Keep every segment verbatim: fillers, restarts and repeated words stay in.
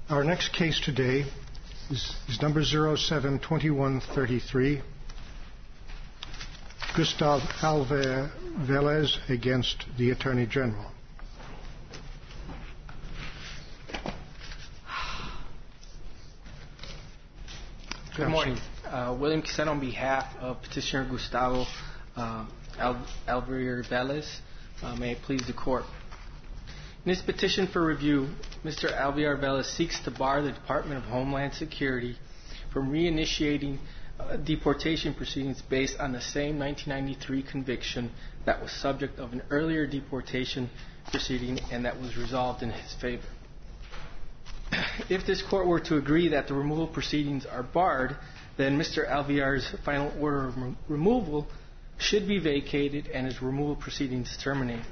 Our next case today is, is number zero seven twenty-one thirty-three, Gustav Alvar Velez against the Attorney General. Good morning. Uh, William Quiseno on behalf of Petitioner Gustavo uh, Al- Alvar Velez. Uh, may it please the Court. In this petition for review, Mister Alvar Velez seeks to bar the Department of Homeland Security from reinitiating uh, deportation proceedings based on the same nineteen ninety-three conviction that was subject of an earlier deportation proceeding and that was resolved in his favor. If this Court were to agree that the removal proceedings are barred, then Mister Alvar's final order of re- removal should be vacated and his removal proceedings terminated.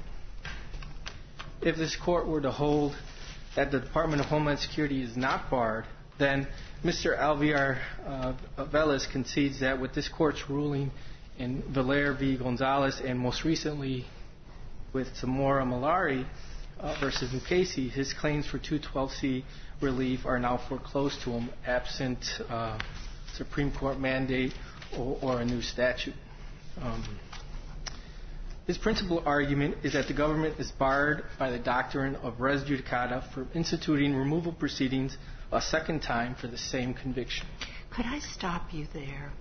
If this Court were to hold that the Department of Homeland Security is not barred, then Mister Alvar uh, Velez concedes that with this Court's ruling in Valer v. Gonzalez and most recently with Zamora Malari uh, versus Mukasey, his claims for two twelve C relief are now foreclosed to him absent uh, Supreme Court mandate or, or a new statute. Um, his principal argument is that the government is barred by the doctrine of res judicata for instituting removal proceedings a second time for the same conviction. Could I stop you there?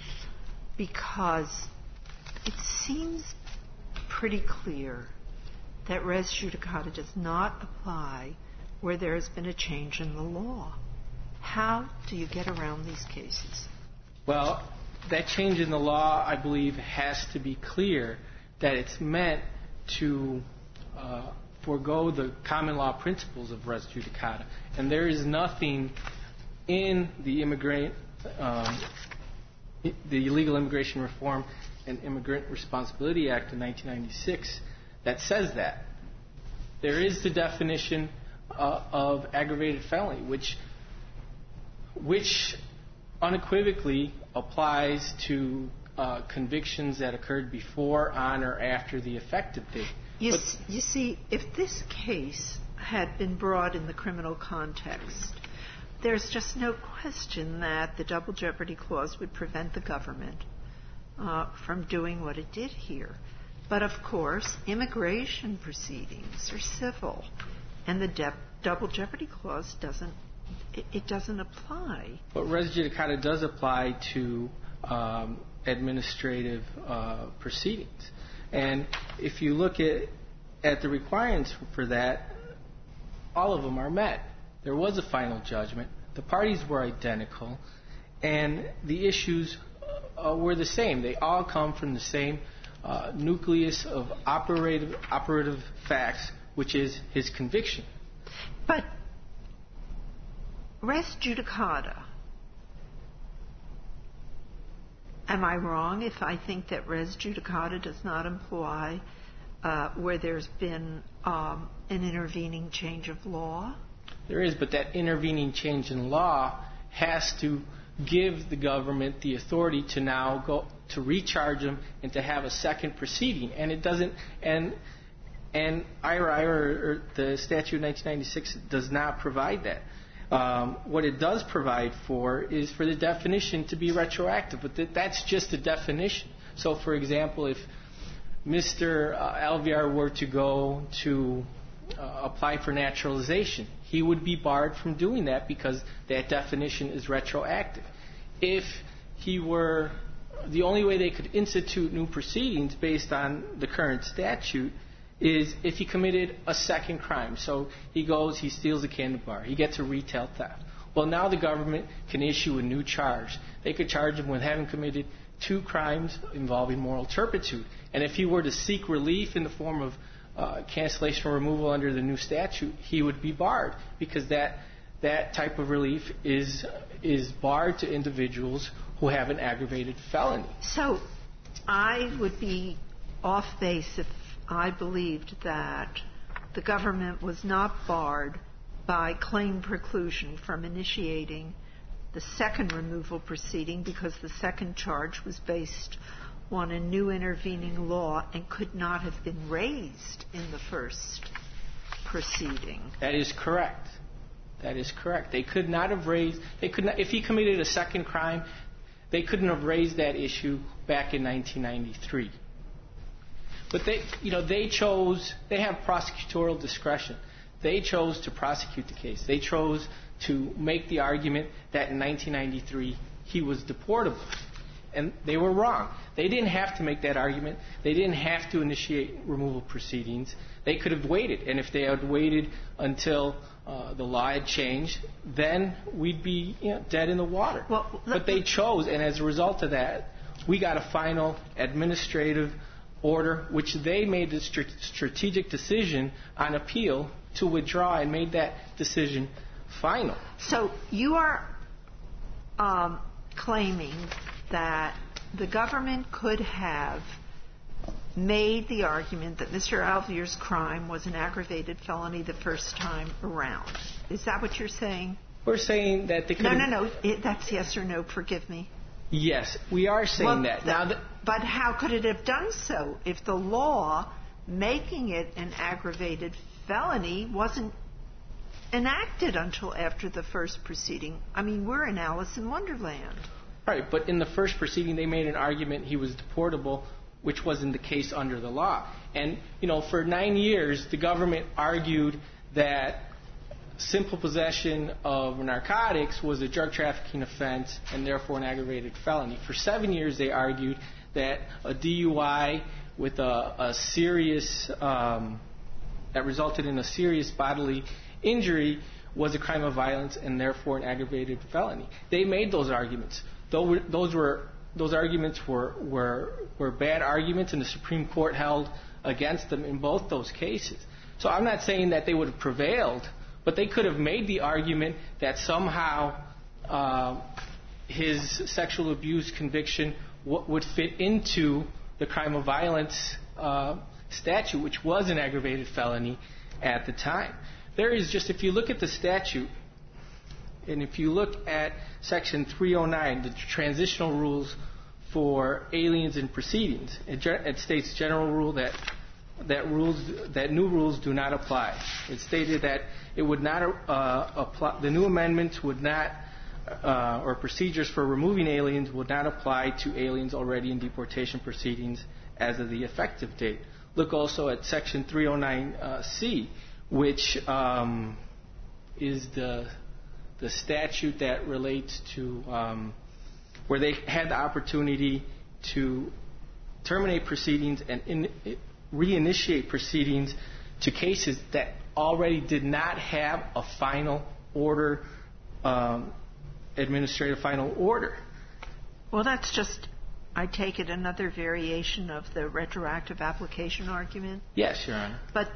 Because it seems pretty clear that res judicata does not apply where there has been a change in the law. How do you get around these cases? Well, that change in the law, I believe, has to be clear that it's meant to uh, forego the common law principles of res judicata. And there is nothing in the immigrant, um, the Illegal Immigration Reform and Immigrant Responsibility Act of nineteen ninety-six that says that. There is the definition uh, of aggravated felony, which which unequivocally applies to uh, convictions that occurred before, on, or after the effective date. You, s- you see, if this case had been brought in the criminal context, there's just no question that the Double Jeopardy Clause would prevent the government uh, from doing what it did here. But, of course, immigration proceedings are civil, and the de- Double Jeopardy Clause doesn't It, it doesn't apply. But res judicata does apply to um, administrative uh, proceedings. And if you look at at the requirements for that, all of them are met. There was a final judgment. The parties were identical. And the issues uh, were the same. They all come from the same uh, nucleus of operative, operative facts, which is his conviction. But res judicata, am I wrong if I think that res judicata does not apply uh, where there's been um, an intervening change of law? There is, but that intervening change in law has to give the government the authority to now go to recharge him and to have a second proceeding. And it doesn't, and and I R I, or, or the statute of nineteen ninety-six, does not provide that. Um, what it does provide for is for the definition to be retroactive, but th- that's just a definition. So, for example, if Mister Uh, Alvar were to go to uh, apply for naturalization, he would be barred from doing that because that definition is retroactive. If he were, the only way they could institute new proceedings based on the current statute is if he committed a second crime. So he goes, he steals a candy bar, he gets a retail theft. Well, now the government can issue a new charge. They could charge him with having committed two crimes involving moral turpitude. And if he were to seek relief in the form of uh, cancellation or removal under the new statute, he would be barred because that that type of relief is is barred to individuals who have an aggravated felony. So I would be off base if I believed that the government was not barred by claim preclusion from initiating the second removal proceeding because the second charge was based on a new intervening law and could not have been raised in the first proceeding. That is correct. That is correct. They could not have raised, they could not, if he committed a second crime, they couldn't have raised that issue back in nineteen ninety-three. But they, you know, they chose, they have prosecutorial discretion. They chose to prosecute the case. They chose to make the argument that in nineteen ninety-three he was deportable. And they were wrong. They didn't have to make that argument. They didn't have to initiate removal proceedings. They could have waited. And if they had waited until uh, the law had changed, then we'd be you know, dead in the water. Well, but they chose, and as a result of that, we got a final administrative order, which they made the str- strategic decision on appeal to withdraw and made that decision final. So you are um, claiming that the government could have made the argument that Mister Alvear's crime was an aggravated felony the first time around. Is that what you're saying? We're saying that they could No, have... no, no. It, that's yes or no. Forgive me. Yes, we are saying well, that. Now, the, but how could it have done so if the law making it an aggravated felony wasn't enacted until after the first proceeding? I mean, we're in Alice in Wonderland. Right, but in the first proceeding, they made an argument he was deportable, which wasn't the case under the law. And, you know, for nine years, the government argued that simple possession of narcotics was a drug trafficking offense and therefore an aggravated felony. For seven years, they argued that a D U I with a, a serious, um, that resulted in a serious bodily injury was a crime of violence and therefore an aggravated felony. They made those arguments. Those were those arguments were, were were bad arguments, and the Supreme Court held against them in both those cases. So I'm not saying that they would have prevailed, but they could have made the argument that somehow uh, his sexual abuse conviction w- would fit into the crime of violence uh, statute, which was an aggravated felony at the time. There is just, if you look at the statute, and if you look at Section three oh nine, the transitional rules for aliens in proceedings, it, it states general rule that that rules that new rules do not apply. It stated that it would not uh, apply. The new amendments would not, uh, or procedures for removing aliens would not apply to aliens already in deportation proceedings as of the effective date. Look also at Section three oh nine C, which um, is the the statute that relates to um, where they had the opportunity to terminate proceedings and in, reinitiate proceedings to cases that already did not have a final order, um, administrative final order. Well, that's just, I take it, another variation of the retroactive application argument? Yes, Your Honor. But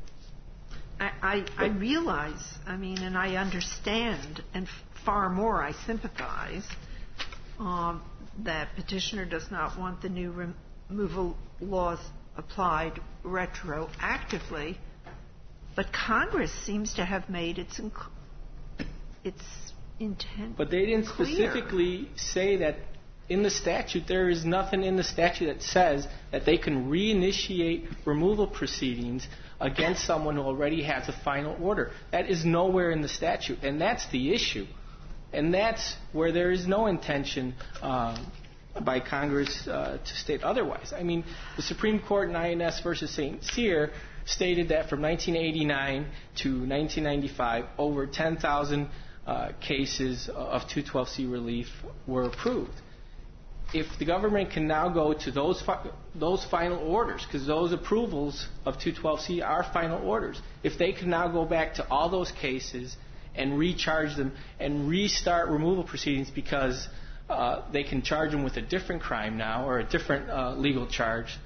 I, I, I realize, I mean, and I understand, and far more I sympathize, um, that petitioner does not want the new removal laws applied retroactively, but Congress seems to have made its inc- its intent But they didn't clear. specifically say that in the statute. There is nothing in the statute that says that they can reinitiate removal proceedings against someone who already has a final order. That is nowhere in the statute, and that's the issue. And that's where there is no intention um, by Congress uh, to state otherwise. I mean, the Supreme Court in I N S versus Saint Cyr stated that from nineteen eighty-nine to nineteen ninety-five, over ten thousand uh, cases of two twelve C relief were approved. If the government can now go to those fi- those final orders, because those approvals of two twelve C are final orders, if they can now go back to all those cases and recharge them and restart removal proceedings because uh, they can charge them with a different crime now or a different uh, legal charge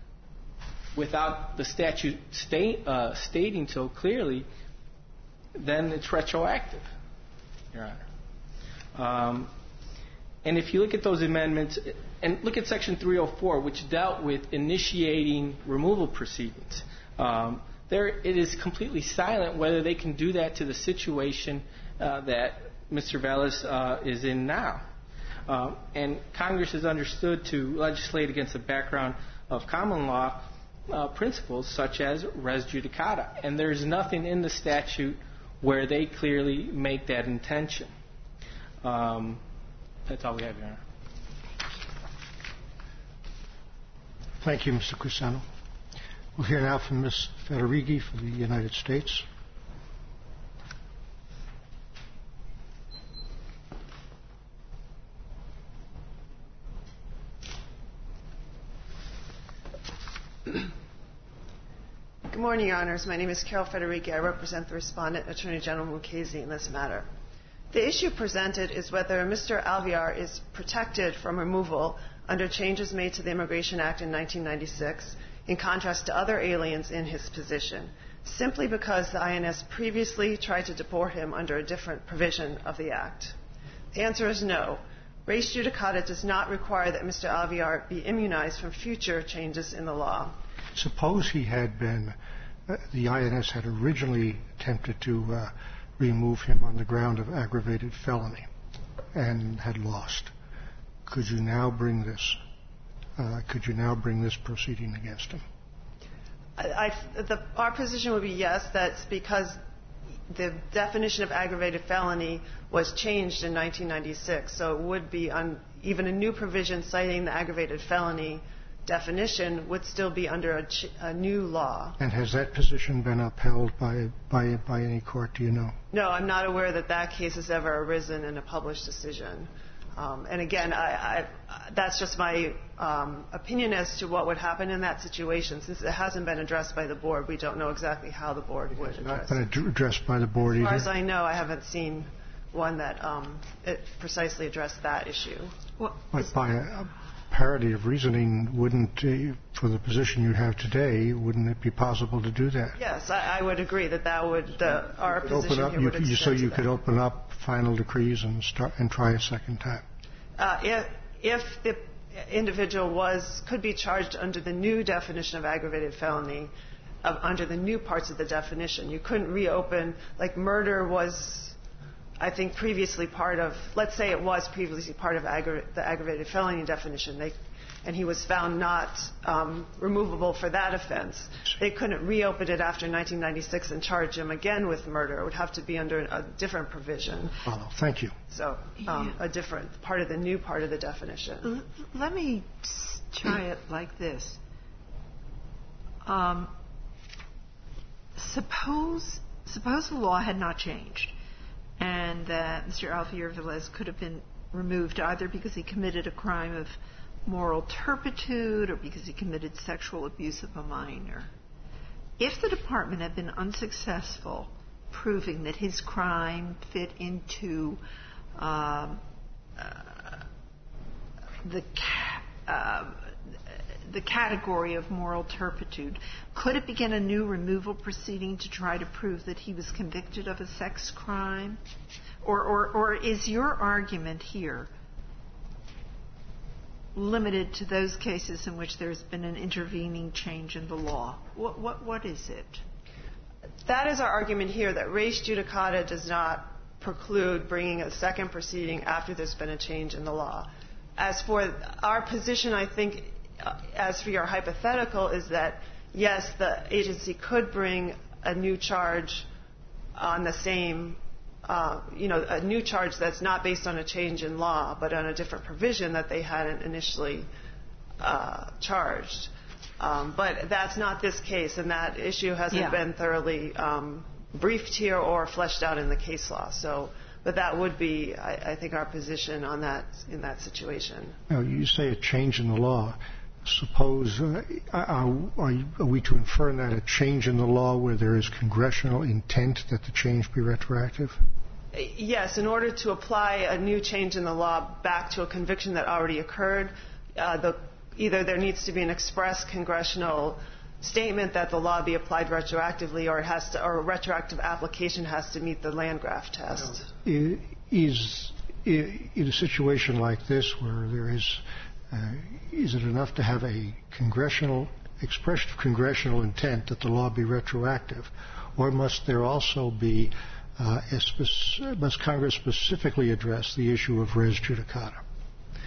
without the statute state, uh, stating so clearly, then it's retroactive, Your Honor. Um, And if you look at those amendments, and look at Section three oh four, which dealt with initiating removal proceedings, um, there it is completely silent whether they can do that to the situation uh, that Mister Velez uh, is in now. Uh, and Congress has understood to legislate against the background of common law uh, principles such as res judicata. And there's nothing in the statute where they clearly make that intention. Um, that's all we have, Your Honor. Thank you, Mister Cusano. We'll hear now from Miz Federighi for the United States. Good morning, Your Honors. My name is Carol Federighi. I represent the Respondent, Attorney General Mukasey, in this matter. The issue presented is whether Mister Alvear is protected from removal under changes made to the Immigration Act in nineteen ninety-six, in contrast to other aliens in his position, simply because the I N S previously tried to deport him under a different provision of the Act. The answer is no. Res judicata does not require that Mister Alvear be immunized from future changes in the law. Suppose he had been, uh, the I N S had originally attempted to uh, remove him on the ground of aggravated felony and had lost. Could you now bring this? Uh, could you now bring this proceeding against him? I, I, the, our position would be yes. That's because the definition of aggravated felony was changed in nineteen ninety-six, so it would be on even a new provision citing the aggravated felony definition would still be under a, ch- a new law. And has that position been upheld by by by any court? Do you know? No, I'm not aware that that case has ever arisen in a published decision. Um, and again, I, I, that's just my um, opinion as to what would happen in that situation. Since it hasn't been addressed by the board, we don't know exactly how the board would address it. Not been addressed by the board either? As far as I know, I haven't seen one that um, it precisely addressed that issue. Well, but by a parity of reasoning, wouldn't, uh, for the position you have today, wouldn't it be possible to do that? Yes, I, I would agree that that would, the, our position up, here you, would extend So you to could that. open up final decrees and start and try a second time? Uh, if, if the individual was, could be charged under the new definition of aggravated felony, uh, under the new parts of the definition, you couldn't reopen, like murder was, I think, previously part of, let's say it was previously part of aggra- the aggravated felony definition, they, and he was found not um, removable for that offense. They couldn't reopen it after nineteen ninety-six and charge him again with murder. It would have to be under a different provision. Oh, thank you. So um, a different part of the new part of the definition. L- let me try it like this. Um, suppose, suppose the law had not changed, and that Mister Alvear Velez could have been removed either because he committed a crime of moral turpitude or because he committed sexual abuse of a minor. If the department had been unsuccessful proving that his crime fit into um, uh, the ca- uh, the category of moral turpitude, could it begin a new removal proceeding to try to prove that he was convicted of a sex crime? Or, or, or is your argument here limited to those cases in which there's been an intervening change in the law? What, what, what is it? That is our argument here, that res judicata does not preclude bringing a second proceeding after there's been a change in the law. As for our position, I think, uh, as for your hypothetical, is that, yes, the agency could bring a new charge on the same Uh, you know, a new charge that's not based on a change in law, but on a different provision that they hadn't initially uh, charged. Um, but that's not this case, and that issue hasn't yeah. been thoroughly um, briefed here or fleshed out in the case law. So, but that would be, I, I think, our position on that in that situation. Now, you say a change in the law. Suppose, uh, are, are, are we to infer in that a change in the law where there is congressional intent that the change be retroactive? Yes, in order to apply a new change in the law back to a conviction that already occurred, uh, the, either there needs to be an express congressional statement that the law be applied retroactively, or it has to, or a retroactive application has to meet the Landgraf test. Is, in a situation like this where there is Uh, is it enough to have a congressional expression of congressional intent that the law be retroactive, or must there also be uh, a spec- must Congress specifically address the issue of res judicata?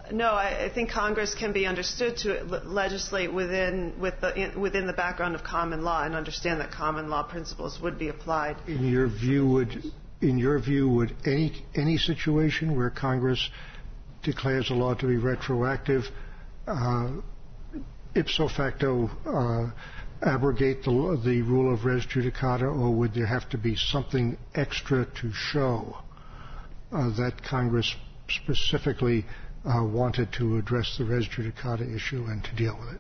No, I, I think Congress can be understood to legislate within with the, in, within the background of common law and understand that common law principles would be applied. In your view, would in your view would any any situation where Congress declares a law to be retroactive, uh, ipso facto, uh, abrogate the, the rule of res judicata, or would there have to be something extra to show uh, that Congress specifically uh, wanted to address the res judicata issue and to deal with it?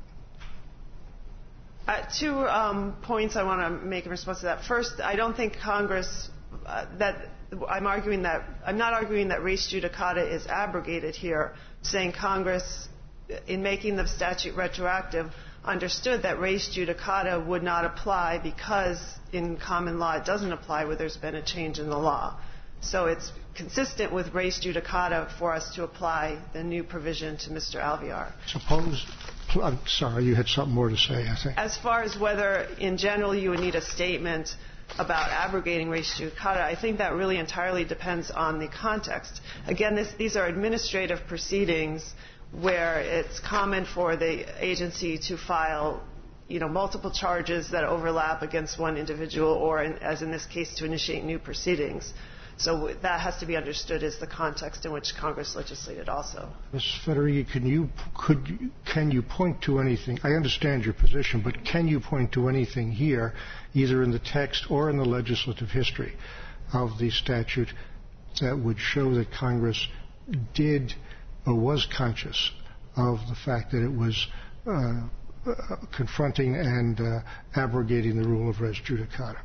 Uh, two um, points I want to make in response to that. First, I don't think Congress uh, that I'm arguing that I'm not arguing that res judicata is abrogated here. Saying Congress, in making the statute retroactive, understood that res judicata would not apply because in common law it doesn't apply where there's been a change in the law. So it's consistent with res judicata for us to apply the new provision to Mister Alvear. Suppose, I'm sorry, you had something more to say, I think. As far as whether in general you would need a statement about abrogating res judicata, I think that really entirely depends on the context. Again, this, these are administrative proceedings where it's common for the agency to file, you know, multiple charges that overlap against one individual, or, in, as in this case, to initiate new proceedings. So that has to be understood as the context in which Congress legislated also. Miz Federighi, can you, could you, can you point to anything? I understand your position, but can you point to anything here, either in the text or in the legislative history of the statute, that would show that Congress did or was conscious of the fact that it was uh, uh, confronting and uh, abrogating the rule of res judicata?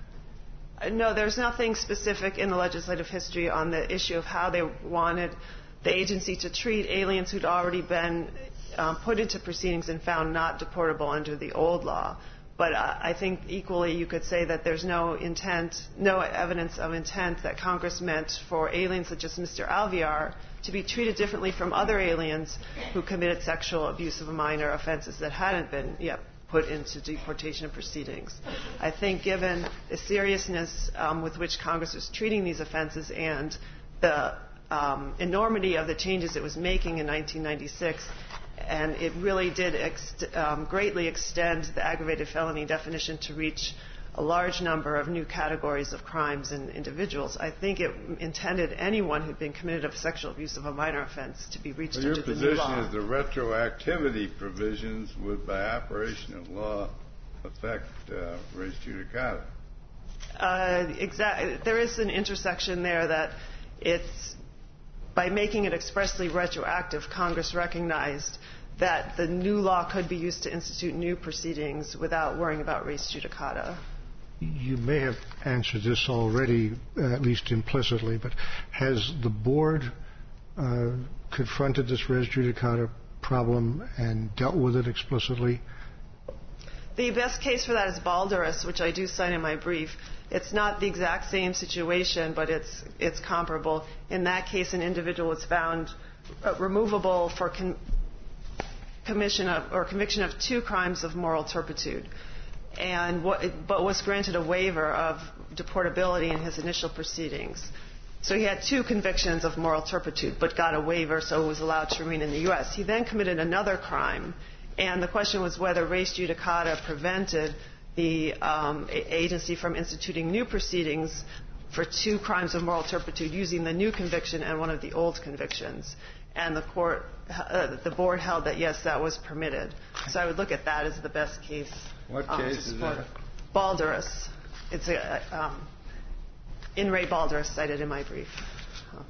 No, there's nothing specific in the legislative history on the issue of how they wanted the agency to treat aliens who'd already been um, put into proceedings and found not deportable under the old law. But uh, I think equally you could say that there's no intent, no evidence of intent that Congress meant for aliens such as Mister Alvear to be treated differently from other aliens who committed sexual abuse of a minor offenses that hadn't been yet put into deportation proceedings. I think given the seriousness um, with which Congress was treating these offenses and the um, enormity of the changes it was making in nineteen ninety-six, and it really did ex- um, greatly extend the aggravated felony definition to reach a large number of new categories of crimes and individuals. I think it intended anyone who'd been committed of sexual abuse of a minor offense to be reached well, under the new law. Your position is the retroactivity provisions would, by operation of law, affect uh, res judicata. Uh, exactly. There is an intersection there that it's, by making it expressly retroactive, Congress recognized that the new law could be used to institute new proceedings without worrying about res judicata. You may have answered this already, uh, at least implicitly, but has the board uh, confronted this res judicata problem and dealt with it explicitly? The best case for that is Balderas, which I do cite in my brief. It's not the exact same situation, but it's it's comparable. In that case, an individual was found uh, removable for con- commission of, or conviction of two crimes of moral turpitude, and what, but was granted a waiver of deportability in his initial proceedings. So he had two convictions of moral turpitude, but got a waiver, so was allowed to remain in the U S. He then committed another crime, and the question was whether res judicata prevented the um, agency from instituting new proceedings for two crimes of moral turpitude using the new conviction and one of the old convictions. And the court, uh, the board held that yes, that was permitted. So I would look at that as the best case. What um, case is that? Balderas. It's a um, in Ray Balderas cited in my brief. Um,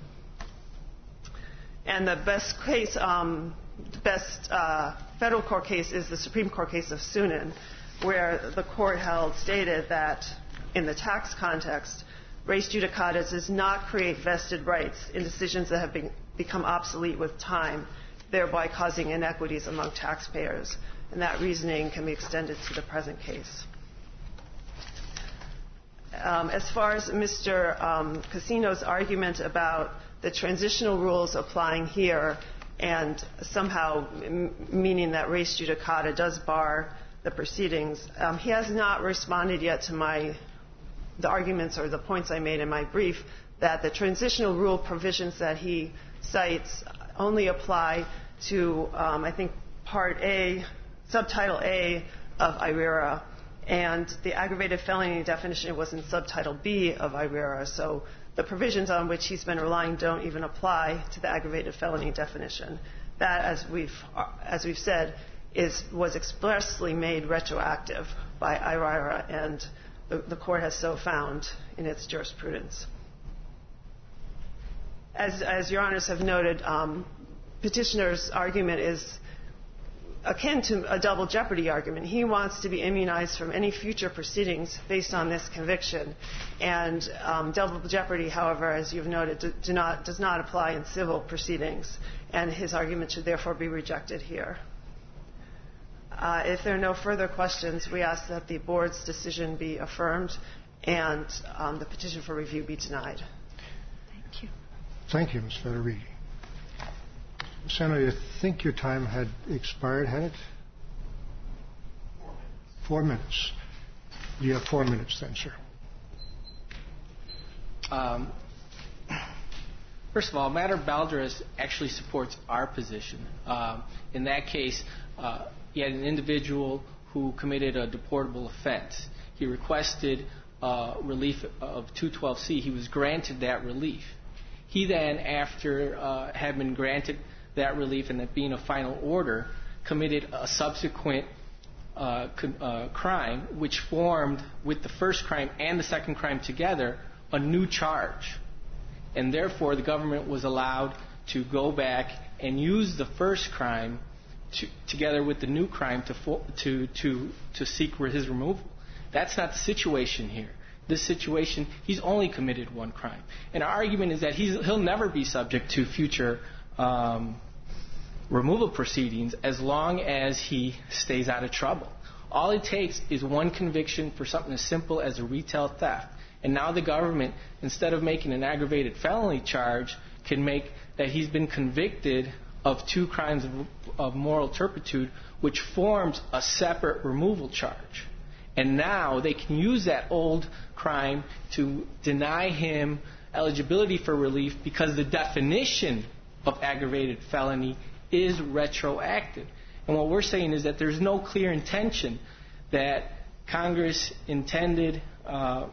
and the best case, um, the best uh, federal court case is the Supreme Court case of Sunan, where the court held stated that in the tax context, res judicata does not create vested rights in decisions that have been, become obsolete with time, thereby causing inequities among taxpayers. And that reasoning can be extended to the present case. Um, as far as Mister Um, Casino's argument about the transitional rules applying here and somehow m- meaning that res judicata does bar the proceedings, um, he has not responded yet to my the arguments or the points I made in my brief that the transitional rule provisions that he cites only apply to, um, I think, Part A, Subtitle A of I R E R A, and the aggravated felony definition was in Subtitle B of I R E R A. So the provisions on which he's been relying don't even apply to the aggravated felony definition. That, as we've as we've said, is was expressly made retroactive by I R E R A, and the, the court has so found in its jurisprudence. As, as Your Honors have noted, um, petitioner's argument is akin to a double jeopardy argument. He wants to be immunized from any future proceedings based on this conviction. And um, double jeopardy, however, as you've noted, do, do not, does not apply in civil proceedings. And his argument should therefore be rejected here. Uh, if there are no further questions, we ask that the board's decision be affirmed and um, the petition for review be denied. Thank you. Thank you, Miz Federighi. Senator, I think your time had expired, had it? Four minutes. Four minutes. You have four minutes then, sir. Um, first of all, Matter Balderas actually supports our position. Um, in that case, uh, he had an individual who committed a deportable offense. He requested uh, relief of two twelve C. He was granted that relief. He then, after uh, had been granted that relief and that being a final order, committed a subsequent uh, con- uh, crime, which formed, with the first crime and the second crime together, a new charge. And therefore, the government was allowed to go back and use the first crime to, together with the new crime to, fo- to, to, to seek his removal. That's not the situation here. This situation, he's only committed one crime. And our argument is that he's, he'll never be subject to future um, removal proceedings as long as he stays out of trouble. All it takes is one conviction for something as simple as a retail theft. And now the government, instead of making an aggravated felony charge, can make that he's been convicted of two crimes of, of moral turpitude, which forms a separate removal charge. And now they can use that old crime to deny him eligibility for relief because the definition of aggravated felony is retroactive. And what we're saying is that there's no clear intention that Congress intended uh,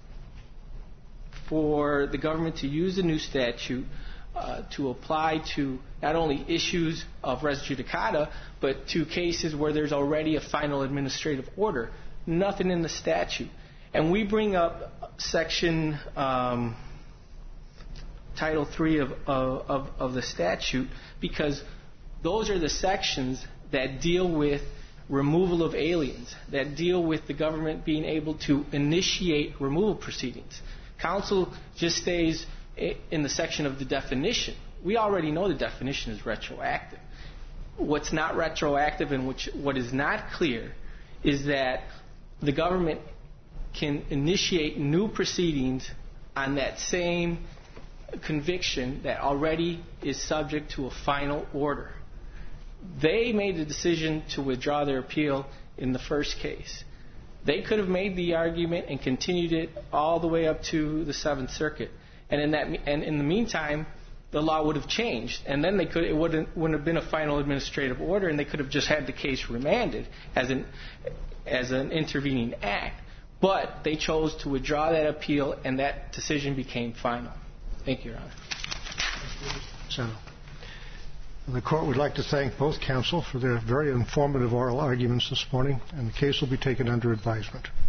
for the government to use a new statute uh, to apply to not only issues of res judicata, but to cases where there's already a final administrative order. Nothing in the statute. And we bring up Section um, Title three of, of, of the statute because those are the sections that deal with removal of aliens, that deal with the government being able to initiate removal proceedings. Counsel just stays in the section of the definition. We already know the definition is retroactive. What's not retroactive and which, what is not clear is that the government can initiate new proceedings on that same conviction that already is subject to a final order. They made the decision to withdraw their appeal in the first case. They could have made the argument and continued it all the way up to the Seventh Circuit. And in that, and in the meantime, the law would have changed, and then they could it wouldn't wouldn't have been a final administrative order, and they could have just had the case remanded as an as an intervening act. But they chose to withdraw that appeal, and that decision became final. Thank you, Your Honor. So, the court would like to thank both counsel for their very informative oral arguments this morning, and the case will be taken under advisement.